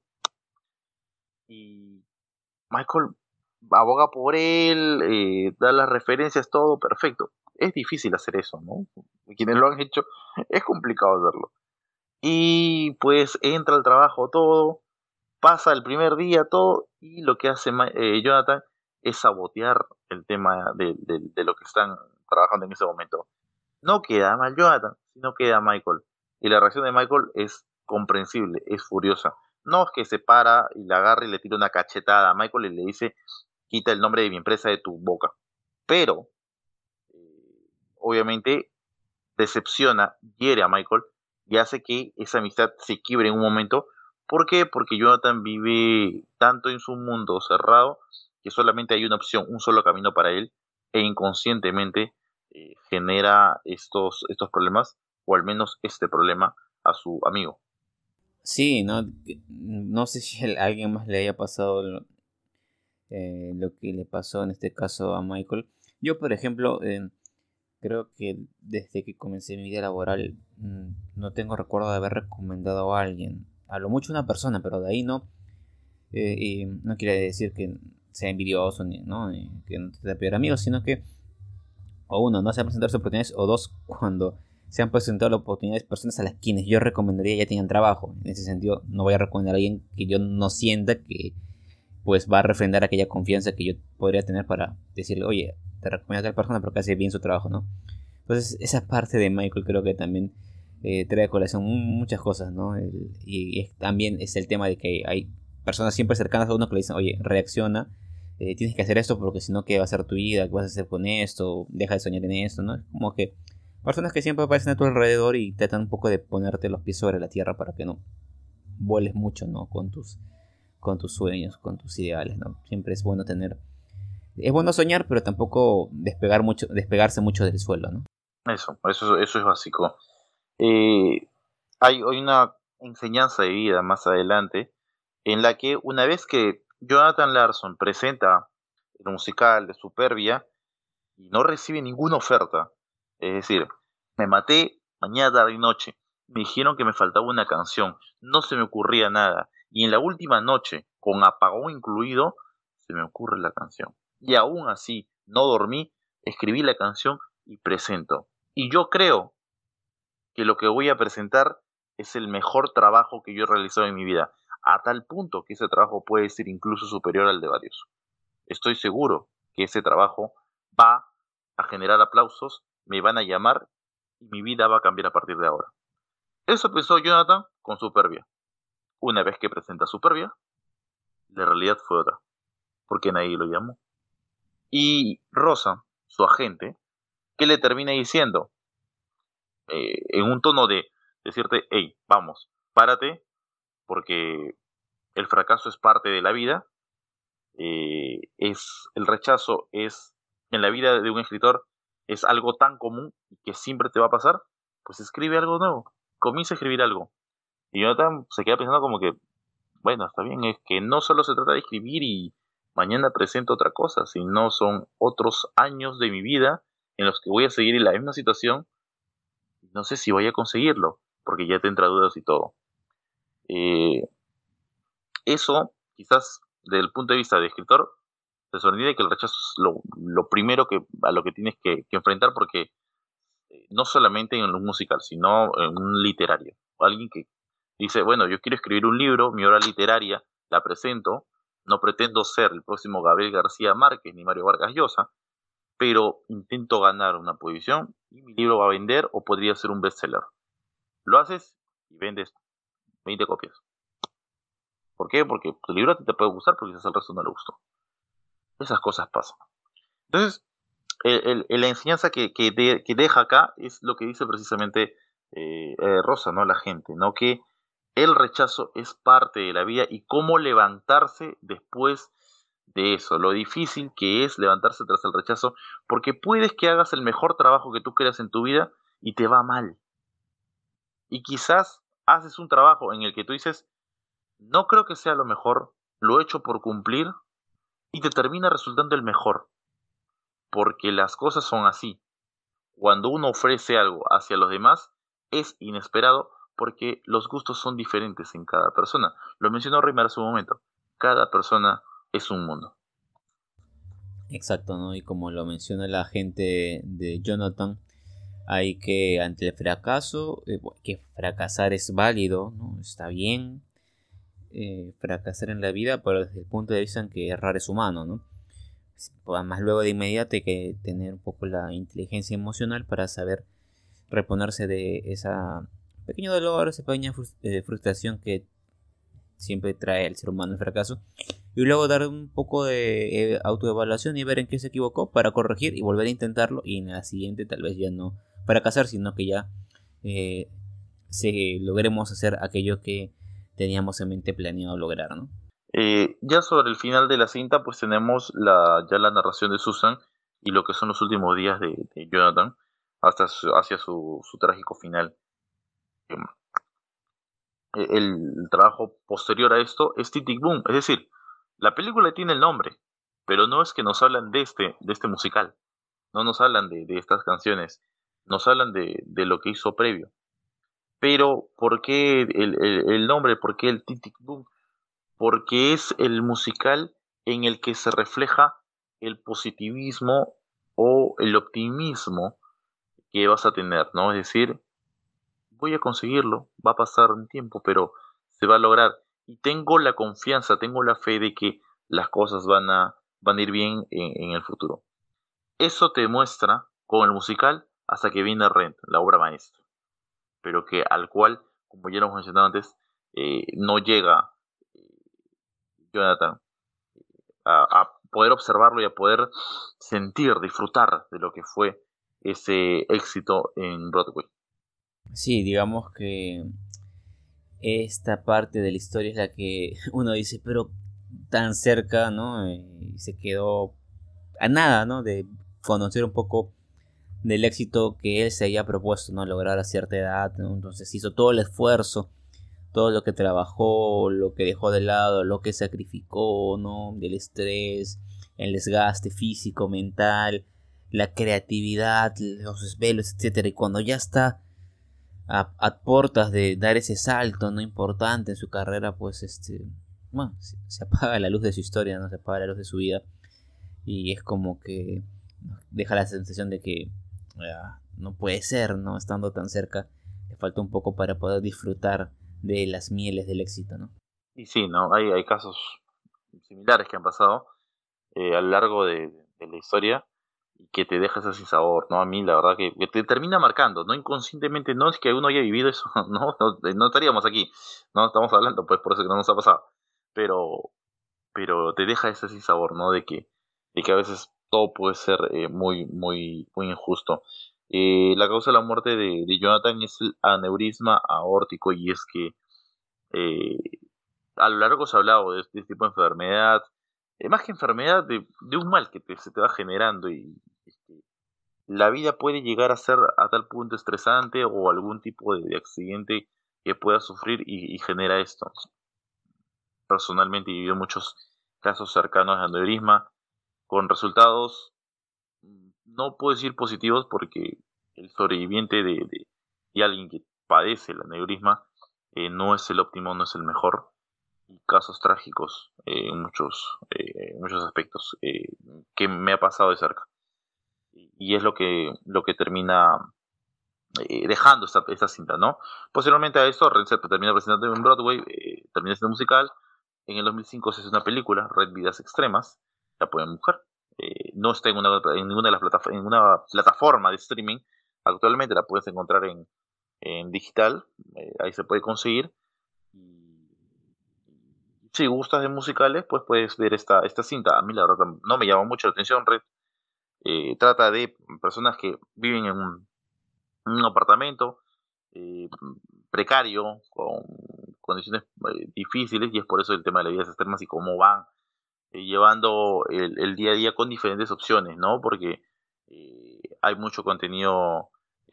Y Michael aboga por él, da las referencias, todo perfecto. Es difícil hacer eso, ¿no? Quienes lo han hecho, es complicado hacerlo. Y pues entra al trabajo todo, pasa el primer día todo, y lo que hace Jonathan es sabotear el tema de lo que están trabajando en ese momento. No queda mal Jonathan, sino queda Michael. Y la reacción de Michael es comprensible, es furiosa. No es que se para y la agarra y le tira una cachetada a Michael y le dice, quita el nombre de mi empresa de tu boca. Pero, obviamente, decepciona, hiere a Michael y hace que esa amistad se quiebre en un momento. ¿Por qué? Porque Jonathan vive tanto en su mundo cerrado que solamente hay una opción, un solo camino para él, e inconscientemente genera estos problemas, o al menos este problema, a su amigo. Sí, no sé si a alguien más le haya pasado lo que le pasó en este caso a Michael. Yo, por ejemplo, creo que desde que comencé mi vida laboral no tengo recuerdo de haber recomendado a alguien. A lo mucho una persona, pero de ahí no. Y no quiere decir que sea envidioso, ¿no? Que no te peor amigos, sino que, o uno, no se han presentado oportunidades, o dos, cuando se han presentado las oportunidades, personas a las quienes yo recomendaría ya tengan trabajo. En ese sentido, no voy a recomendar a alguien que yo no sienta que pues va a refrendar aquella confianza que yo podría tener para decirle, oye, te recomiendo a tal persona porque hace bien su trabajo, ¿no? Entonces, esa parte de Michael creo que también trae a colación muchas cosas, ¿no? También es el tema de que hay personas siempre cercanas a uno que le dicen, oye, reacciona, tienes que hacer esto porque si no, ¿qué va a ser tu vida? ¿Qué vas a hacer con esto? Deja de soñar en esto, ¿no? Es como que personas que siempre aparecen a tu alrededor y tratan un poco de ponerte los pies sobre la tierra para que no vueles mucho, ¿no? Con tus sueños, con tus ideales, ¿no? Siempre es bueno es bueno soñar, pero tampoco despegarse mucho del suelo, ¿no? Eso es básico. Eh, hay una enseñanza de vida más adelante en la que una vez que Jonathan Larson presenta el musical de Superbia y no recibe ninguna oferta, es decir, me maté mañana, tarde y noche, me dijeron que me faltaba una canción, no se me ocurría nada, y en la última noche, con apagón incluido, se me ocurre la canción. Y aún así, no dormí, escribí la canción y presento. Y yo creo que lo que voy a presentar es el mejor trabajo que yo he realizado en mi vida, a tal punto que ese trabajo puede ser incluso superior al de varios. Estoy seguro que ese trabajo va a generar aplausos, me van a llamar y mi vida va a cambiar a partir de ahora. Eso pensó Jonathan con Superbia. Una vez que presenta Superbia, la realidad fue otra, porque nadie lo llamó. Y Rosa, su agente, ¿qué le termina diciendo? En un tono de decirte, hey, vamos, párate, porque el fracaso es parte de la vida, el rechazo es, en la vida de un escritor, es algo tan común que siempre te va a pasar, pues escribe algo nuevo, comienza a escribir algo. Y Jonathan se queda pensando como que, bueno, está bien, es que no solo se trata de escribir y mañana presento otra cosa, sino son otros años de mi vida en los que voy a seguir en la misma situación, no sé si voy a conseguirlo, porque ya te entra dudas y todo. Eh, Eso, quizás, desde el punto de vista de escritor, te sorprende que el rechazo es lo primero a lo que tienes que enfrentar, porque no solamente en un musical, sino en un literario. Alguien que dice, bueno, yo quiero escribir un libro, mi obra literaria, la presento, no pretendo ser el próximo Gabriel García Márquez ni Mario Vargas Llosa, pero intento ganar una posición y mi libro va a vender o podría ser un bestseller. Lo haces y vendes 20 copias. ¿Por qué? Porque tu libro a ti te puede gustar, pero quizás al resto no le gustó. Esas cosas pasan. Entonces, la enseñanza que deja acá es lo que dice precisamente Rosa, ¿no? La gente, ¿no? Que el rechazo es parte de la vida y cómo levantarse después de eso, lo difícil que es levantarse tras el rechazo, porque puedes que hagas el mejor trabajo que tú creas en tu vida y te va mal. Y quizás haces un trabajo en el que tú dices, no creo que sea lo mejor, lo he hecho por cumplir y te termina resultando el mejor, porque las cosas son así. Cuando uno ofrece algo hacia los demás, es inesperado porque los gustos son diferentes en cada persona. Lo mencionó Reimer hace un momento. Cada persona es un mundo. Exacto, ¿no? Y como lo menciona la gente de Jonathan, hay que, ante el fracaso, que fracasar es válido, ¿no? Está bien fracasar en la vida, pero desde el punto de vista en que errar es humano, ¿no? Además, luego de inmediato hay que tener un poco la inteligencia emocional para saber reponerse de esa pequeño dolor, esa pequeña frustración que siempre trae el ser humano el fracaso, y luego dar un poco de autoevaluación y ver en qué se equivocó para corregir y volver a intentarlo, y en la siguiente tal vez ya no fracasar, sino que ya eh, logremos hacer aquello que teníamos en mente planeado lograr, ¿no? Ya sobre el final de la cinta, pues tenemos ya la narración de Susan y lo que son los últimos días de Jonathan hacia su trágico final. El trabajo posterior a esto es Tic Boom, es decir, la película tiene el nombre, pero no es que nos hablan de este musical, no nos hablan de estas canciones, nos hablan de lo que hizo previo. Pero, ¿por qué el nombre? ¿Por qué el Tic Boom? Porque es el musical en el que se refleja el positivismo o el optimismo que vas a tener, ¿no? Es decir, voy a conseguirlo, va a pasar un tiempo, pero se va a lograr. Y tengo la confianza, tengo la fe de que las cosas van a ir bien en el futuro. Eso te muestra con el musical hasta que viene Rent, la obra maestra, pero que al cual, como ya lo hemos mencionado antes, no llega Jonathan a poder observarlo y a poder sentir, disfrutar de lo que fue ese éxito en Broadway. Sí, digamos que esta parte de la historia es la que uno dice, pero tan cerca, ¿no? Y se quedó a nada, ¿no? De conocer un poco del éxito que él se había propuesto, ¿no? Lograr a cierta edad, ¿no? Entonces hizo todo el esfuerzo, todo lo que trabajó, lo que dejó de lado, lo que sacrificó, ¿no? Del estrés, el desgaste físico, mental, la creatividad, los desvelos, etcétera. Y cuando ya está a puertas de dar ese salto no importante en su carrera, pues bueno, se apaga la luz de su historia, no se apaga la luz de su vida, y es como que deja la sensación de que no puede ser, no estando tan cerca, le falta un poco para poder disfrutar de las mieles del éxito, ¿no? Y sí, ¿no? Hay casos similares que han pasado a lo largo de la historia y que te deja ese sabor, ¿no? A mí la verdad que te termina marcando, ¿no? Inconscientemente, no es que uno haya vivido eso, no estaríamos aquí, no estamos hablando, pues por eso que no nos ha pasado, pero, pero te deja ese sabor, ¿no? De que a veces todo puede ser muy injusto. La causa de la muerte de Jonathan es el aneurisma aórtico y es que eh, a lo largo se ha hablado de este tipo de enfermedad, más que enfermedad, de un mal que se te va generando y la vida puede llegar a ser a tal punto estresante o algún tipo de accidente que puedas sufrir y genera esto. Personalmente he vivido muchos casos cercanos de aneurisma con resultados, no puedo decir positivos porque el sobreviviente de alguien que padece el aneurisma no es el óptimo, no es el mejor, y casos trágicos en muchos aspectos que me ha pasado de cerca. Y es lo que termina dejando esta cinta, ¿no? Posteriormente a esto, Red se termina presentando en Broadway, termina siendo musical. En el 2005 se hace una película, Red Vidas Extremas, la pueden buscar. No está en ninguna de las en ninguna plataforma de streaming. Actualmente la puedes encontrar en digital, ahí se puede conseguir. Si gustas de musicales, pues puedes ver esta cinta. A mí la verdad no me llama mucho la atención. Red trata de personas que viven en un apartamento eh, precario, con condiciones difíciles, y es por eso el tema de las vidas extremas y cómo van llevando el día a día con diferentes opciones, ¿no? Porque hay mucho contenido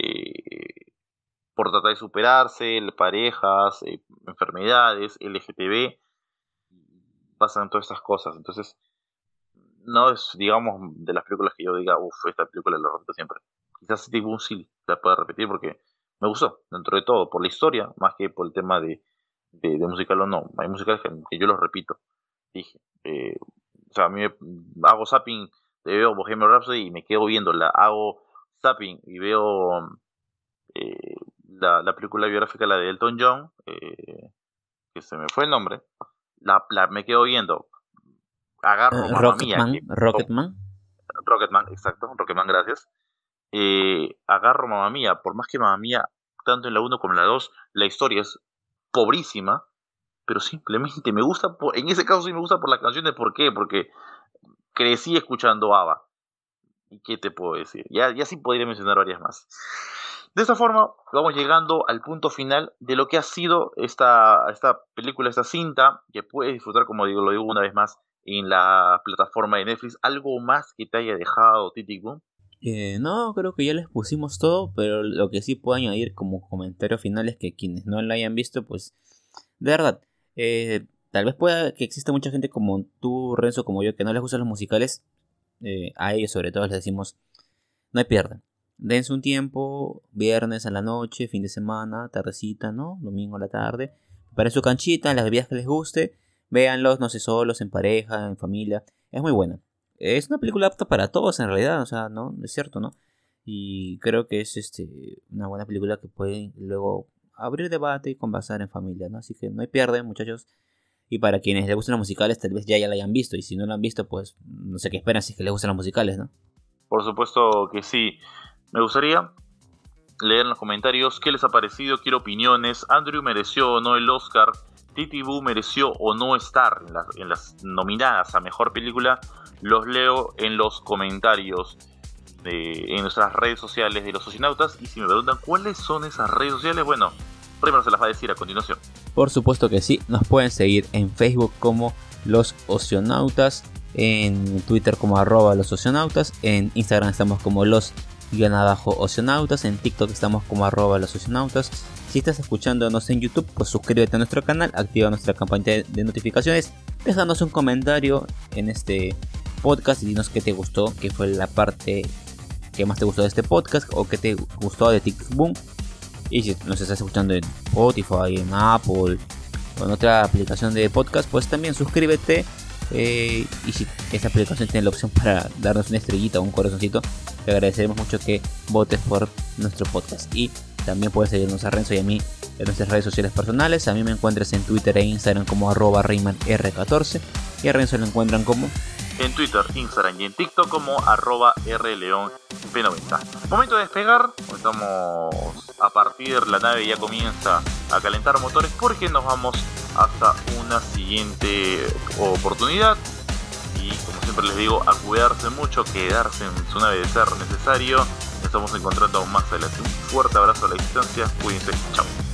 por tratar de superarse, parejas, enfermedades, LGTB, pasan todas estas cosas. Entonces, no es, digamos, de las películas que yo diga, uff, esta película la repito siempre. Quizás Steve Boone sí la pueda repetir porque me gustó, dentro de todo, por la historia, más que por el tema de musical o no. Hay musicales que yo los repito. Dije, o sea, a mí hago zapping, veo Bohemian Rhapsody y me quedo viéndola. Hago zapping y veo la película biográfica, la de Elton John, que se me fue el nombre. Me quedo viendo. Agarro Mamma Mía, Rocketman, que Rocketman. Rocketman, exacto, Rocketman, gracias. Agarro Mamma Mía, por más que Mamma Mía, tanto en la uno como en la 2 la historia es pobrísima, pero simplemente me gusta, en ese caso sí me gusta por las canciones. ¿Por qué? Porque crecí escuchando ABBA. ¿Y qué te puedo decir? Ya sí podría mencionar varias más. De esta forma, vamos llegando al punto final de lo que ha sido esta película, esta cinta, que puedes disfrutar, como digo, lo digo una vez más, en la plataforma de Netflix. ¿Algo más que te haya dejado, Titic Boom? No, creo que ya les pusimos todo, pero lo que sí puedo añadir como comentario final es que quienes no la hayan visto, pues, de verdad, tal vez pueda que exista mucha gente como tú, Renzo, como yo, que no les gustan los musicales. A ellos sobre todo les decimos, no hay pierdan. Dense un tiempo, viernes a la noche, fin de semana, tardecita, ¿no? Domingo a la tarde. Para su canchita, las bebidas que les guste, véanlos, no sé, solos, en pareja, en familia, es muy buena. Es una película apta para todos en realidad, o sea, ¿no? Es cierto, ¿no? Y creo que es una buena película que pueden luego abrir debate y conversar en familia, ¿no? Así que no hay pierde, muchachos. Y para quienes les gustan los musicales, tal vez ya la hayan visto. Y si no la han visto, pues no sé qué esperan si es que les gustan los musicales, ¿no? Por supuesto que sí. Me gustaría leer en los comentarios qué les ha parecido, quiero opiniones. ¿Andrew mereció o no el Oscar? ¿Titi Boo mereció o no estar en las nominadas a Mejor Película? Los leo en los comentarios en nuestras redes sociales de los Oceanautas. Y si me preguntan cuáles son esas redes sociales, bueno, Reimer se las va a decir a continuación. Por supuesto que sí, nos pueden seguir en Facebook como Los Oceanautas, en Twitter como @los Oceanautas, en Instagram estamos como los_Oceanautas, en TikTok estamos como @los Oceanautas. Si estás escuchándonos en YouTube, pues suscríbete a nuestro canal, activa nuestra campanita de notificaciones, déjanos un comentario en este podcast y dinos qué te gustó, qué fue la parte que más te gustó de este podcast o qué te gustó de TikTok Boom. Y si nos estás escuchando en Spotify, en Apple o en otra aplicación de podcast, pues también suscríbete. Y si esa aplicación tiene la opción para darnos una estrellita o un corazoncito, te agradeceremos mucho que votes por nuestro podcast. Y también puedes seguirnos a Renzo y a mí en nuestras redes sociales personales. A mí me encuentras en Twitter e Instagram como @ReymanR14 y a Renzo lo encuentran como en Twitter, Instagram y en TikTok como @RLeonP90. Momento de despegar, estamos a partir, la nave ya comienza a calentar motores porque nos vamos hasta una siguiente oportunidad. Y como siempre les digo, a cuidarse mucho, quedarse en su nave de ser necesario. Nos estamos encontrando aún más adelante. Un fuerte abrazo a la distancia, cuídense, chao.